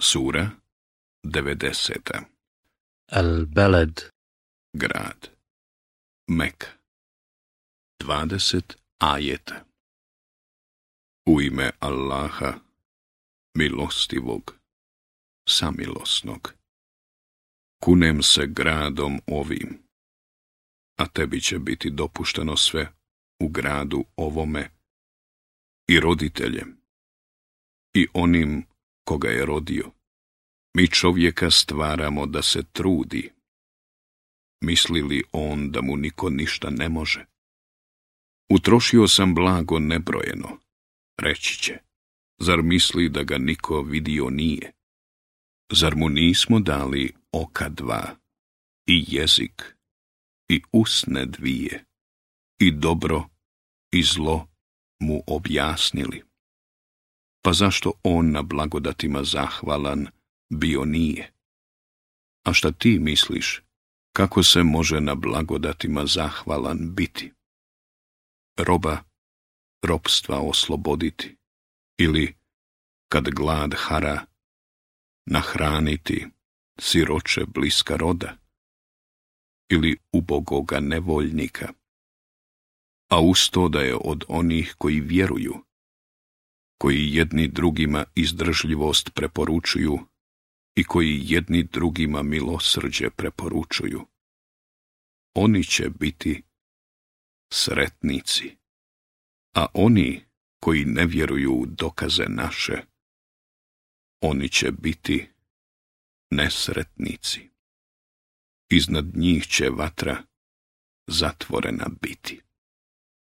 Sura 90. Al-Balad. Grad. Meka. 20 ajeta. U ime Allaha, milostivog, samilosnog. Kunem se gradom ovim, a tebi će biti dopušteno sve u gradu ovome, i roditeljem, i onim koga je rodio. Mi čovjeka stvaramo da se trudi. Misli li on da mu niko ništa ne može? Utrošio sam blago nebrojeno, reći će. Zar misli da ga niko vidio nije? Zar mu nismo dali oka dva, i jezik, i usne dvije, i dobro i zlo mu objasnili? Pa zašto on na blagodatima zahvalan bio nije? A šta ti misliš, kako se može na blagodatima zahvalan biti? Roba ropstva osloboditi, ili, kad glad hara, nahraniti siroče bliska roda, ili ubogoga nevoljnika, a uz to da je od onih koji vjeruju, koji jedni drugima izdržljivost preporučuju i koji jedni drugima milosrđe preporučuju. Oni će biti sretnici, a oni koji ne vjeruju u dokaze naše, oni će biti nesretnici. Iznad njih će vatra zatvorena biti.